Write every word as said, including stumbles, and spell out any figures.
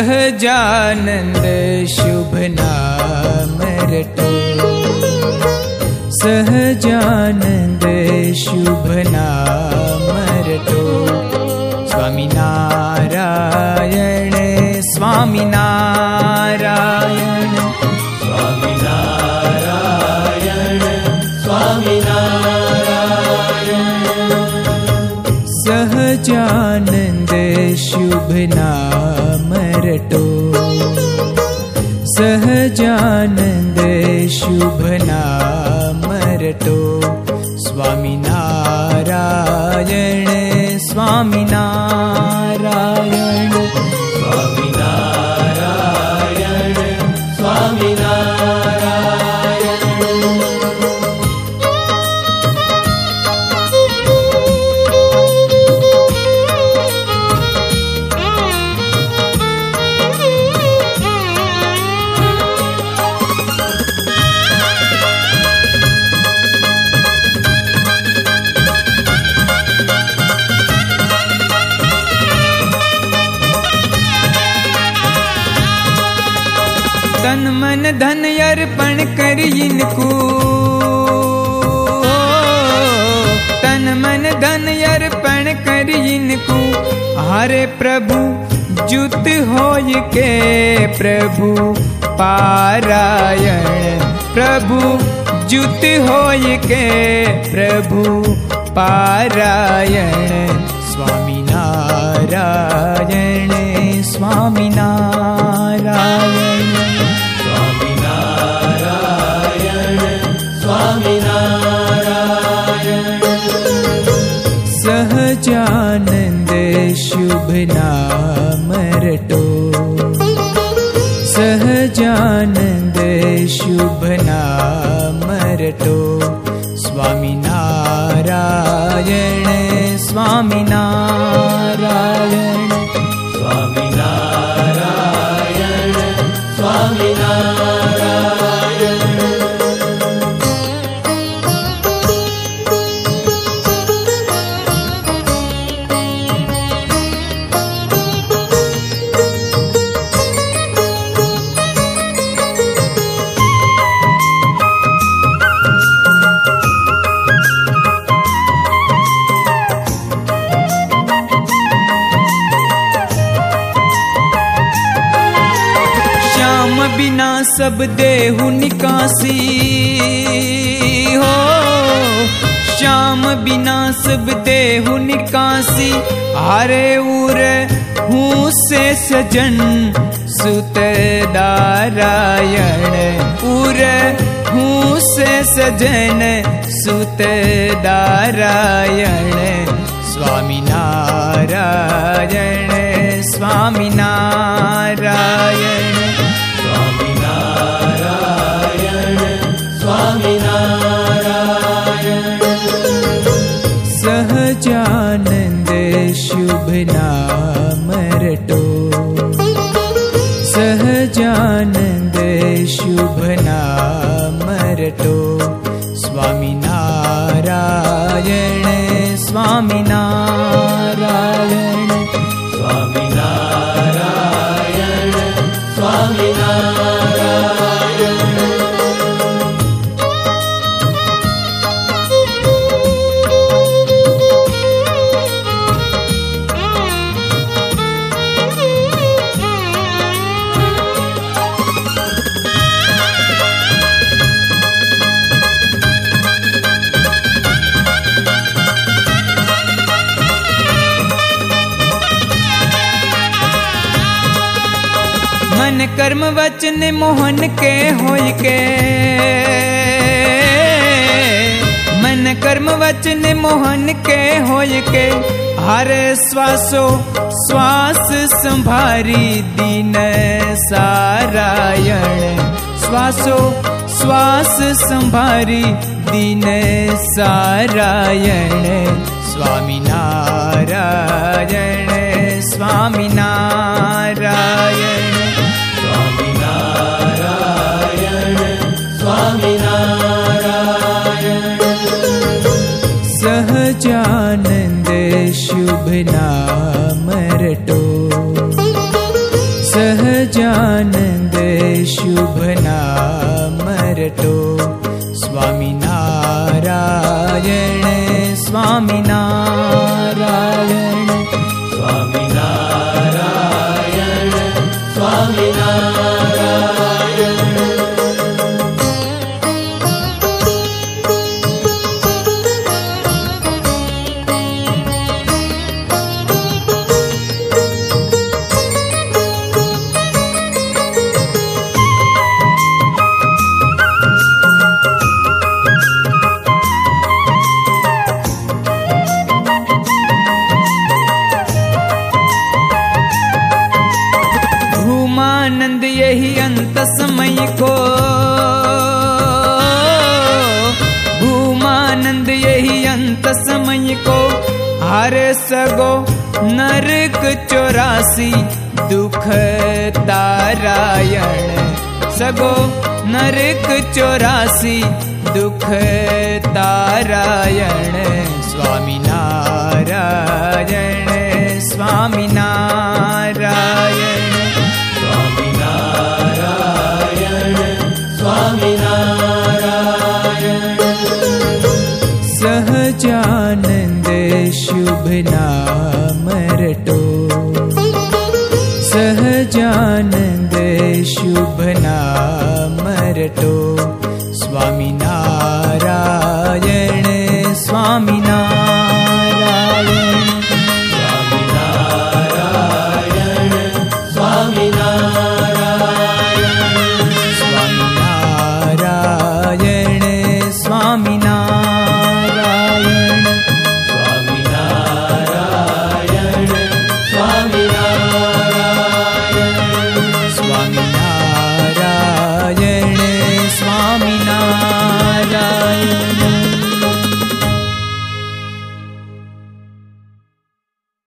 सहजानंद शुभ नाम रटो, सहजानंद शुभ नाम रटो। स्वामी नारायण स्वामी नारायण स्वामी नारायण स्वामी नारायण। सहजानंद शुभ नाम रटो, सहजानंद शुभ नाम रटो। स्वामी नारायण स्वामी नारायण स्वामी नारायण स्वामी नारायण। तन मन धन अर्पण कर इनको, तन मन धन अर्पण कर इनको। हरे प्रभु जुत होय के प्रभु पारायण, प्रभु जुत होय के प्रभु पारायण। स्वामी नारायण स्वामी नारायण स्वामी नारायण स्वामी नारायण। सहजानंद शुभ नाम रटो, सहजानंद शुभ नाम रटो। स्वामी नारायण स्वामी नारायण स्वामी नारायण स्वामी नारायण। बिना सब देहु निकासी हो, श्याम बिना सब देहु निकासी। हरे उर हूँ से सजन सुत नारायण, उर हूँ से सजन सुत नारायण। स्वामी नारायण स्वामी नारायण स्वामी नारायण स्वामी नारायण। सहजानंद शुभ नाम रटो, सहजानंद शुभ नाम रटो। स्वामी नारायण स्वामी नारायण स्वामी नारायण स्वामी नारायण। मन कर्म वचन मोहन के होय के, मन कर्म वचन मोहन के होय के। हर श्वासो श्वास संभारी दीन सारायण, श्वासो श्वास संभारी दीन सारायण। स्वामी नारायण स्वामी नारायण स्वामी नारायण स्वामी नारायण। सहजानंद शुभ नाम रटो, सह नाम रटो। स्वामी नारायण स्वामी नारायण स्वामी नारायण स्वामी नारायण। भूमानंद यही अंत समय को, भूमानंद यही अंत समय को हर सगो नरक चौरासी दुख तारायण। सगो नरक चौरासी दुख तारायण। स्वामी नारायण स्वामी नारायण स्वामी नारायण स्वामी नारायण। सहजानंद शुभ नाम रटो। सहजानंद शुभ नाम रटो। स्वामी